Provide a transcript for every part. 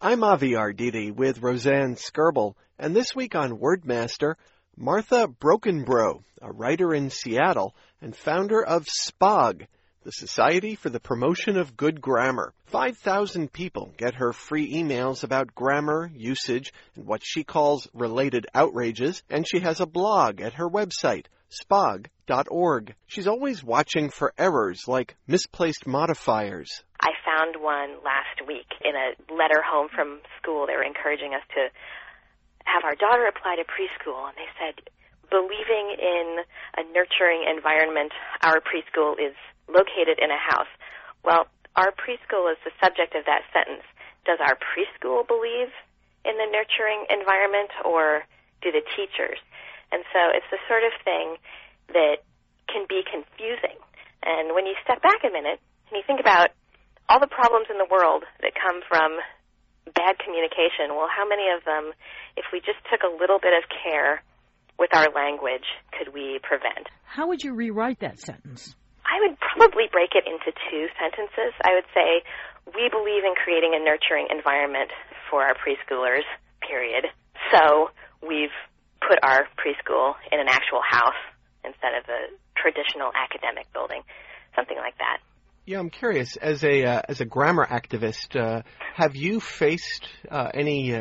I'm Avi Arditi with Roseanne Skirble, and this week on Wordmaster, Martha Brokenbrough, a writer in Seattle and founder of SPOG, the Society for the Promotion of Good Grammar. 5,000 people get her free emails about grammar, usage, and what she calls related outrages, and she has a blog at her website, spog.org. She's always watching for errors like misplaced modifiers. I found one last week in a letter home from school. They were encouraging us to have our daughter apply to preschool, and they said, believing in a nurturing environment, our preschool is located in a house. Well, our preschool is the subject of that sentence. Does our preschool believe in the nurturing environment, or do the teachers? And so it's the sort of thing that can be confusing. And when you step back a minute and you think about all the problems in the world that come from bad communication, well, how many of them, if we just took a little bit of care with our language, could we prevent? How would you rewrite that sentence? I would probably break it into two sentences. I would say, we believe in creating a nurturing environment for our preschoolers, period. So we've put our preschool in an actual house instead of a traditional academic building, something like that. Yeah, I'm curious, as a grammar activist, have you faced any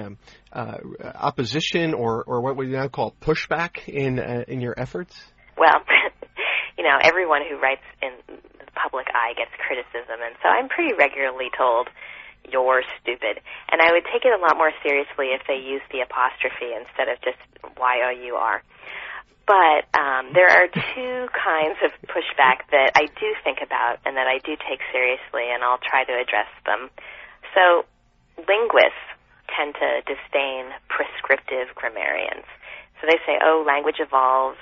opposition or what we now call pushback in your efforts? Well, everyone who writes in the public eye gets criticism, and so I'm pretty regularly told, you're stupid. And I would take it a lot more seriously if they used the apostrophe instead of just Y-O-U-R. But there are two kinds of pushback that I do think about and that I do take seriously, and I'll try to address them. So linguists tend to disdain prescriptive grammarians. So they say, language evolves,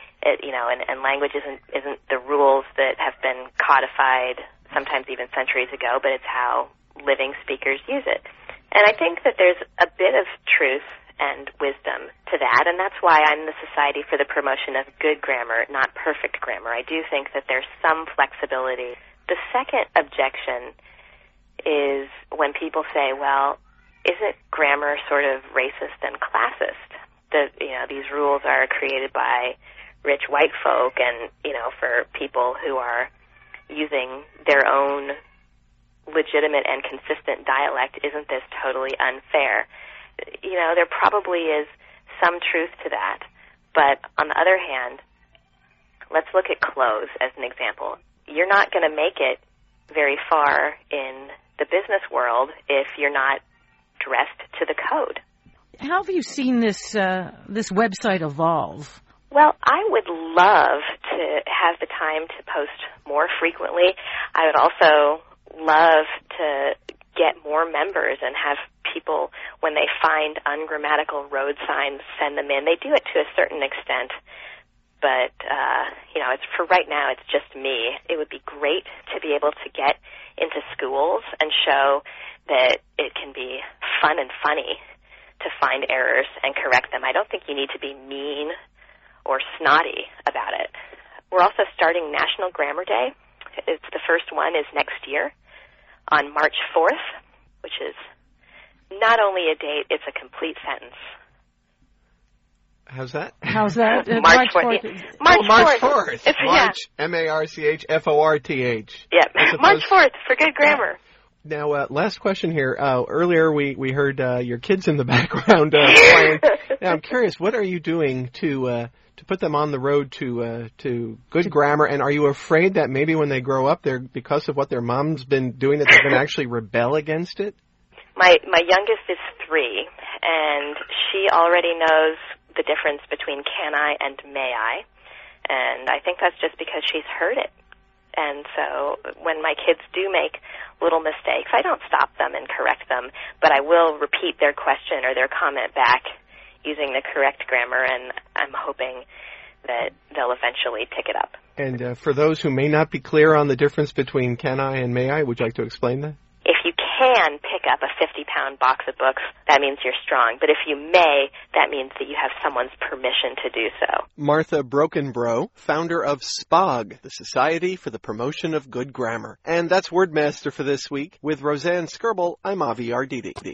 and language isn't the rules that have been codified sometimes even centuries ago, but it's how living speakers use it. And I think that there's a bit of truth and wisdom to that, and that's why I'm the Society for the Promotion of Good Grammar, not perfect grammar. I do think that there's some flexibility. The second objection is when people say, well, isn't grammar sort of racist and classist? These rules are created by rich white folk and, for people who are using their own legitimate and consistent dialect, isn't this totally unfair? There probably is some truth to that. But on the other hand, let's look at clothes as an example. You're not going to make it very far in the business world if you're not dressed to the code. How have you seen this website evolve? Well, I would love to have the time to post more frequently. I would also love to get more members and have people, when they find ungrammatical road signs, send them in. They do it to a certain extent, but, it's for right now, it's just me. It would be great to be able to get into schools and show that it can be fun and funny to find errors and correct them. I don't think you need to be mean or snotty about it. We're also starting National Grammar Day. The first one is next year on March 4th, which is not only a date, it's a complete sentence. How's that? March 4th. March 4th. March, M-A-R-C-H-F-O-R-T-H. Yep, March 4th for good grammar. Now, last question here. Earlier we heard your kids in the background playing. Now, I'm curious, what are you doing to put them on the road to good grammar? And are you afraid that maybe when they grow up, because of what their mom's been doing, that they're going to actually rebel against it? My youngest is 3, and she already knows the difference between can I and may I, and I think that's just because she's heard it. And so when my kids do make little mistakes, I don't stop them and correct them, but I will repeat their question or their comment back using the correct grammar, and I'm hoping that they'll eventually pick it up. And for those who may not be clear on the difference between can I and may I, would you like to explain that? If you can pick up a 50-pound box of books, that means you're strong. But if you may, that means that you have someone's permission to do so. Martha Brokenbrough, founder of SPOG, the Society for the Promotion of Good Grammar. And that's Wordmaster for this week. With Roseanne Skirble, I'm Avi Arditi.